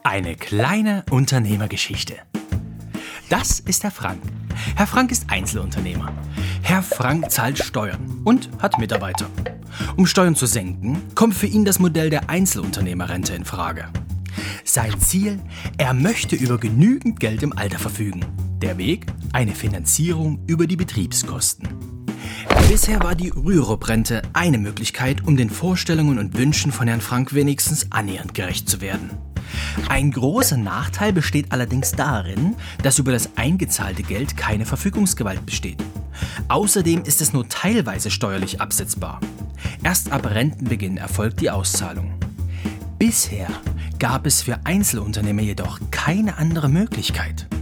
Eine kleine Unternehmergeschichte. Das ist Herr Frank. Herr Frank ist Einzelunternehmer. Herr Frank zahlt Steuern und hat Mitarbeiter. Um Steuern zu senken, kommt für ihn das Modell der Einzelunternehmerrente in Frage. Sein Ziel: Er möchte über genügend Geld im Alter verfügen. Der Weg: eine Finanzierung über die Betriebskosten. Bisher war die Rürup-Rente eine Möglichkeit, um den Vorstellungen und Wünschen von Herrn Frank wenigstens annähernd gerecht zu werden. Ein großer Nachteil besteht allerdings darin, dass über das eingezahlte Geld keine Verfügungsgewalt besteht. Außerdem ist es nur teilweise steuerlich absetzbar. Erst ab Rentenbeginn erfolgt die Auszahlung. Bisher gab es für Einzelunternehmer jedoch keine andere Möglichkeit.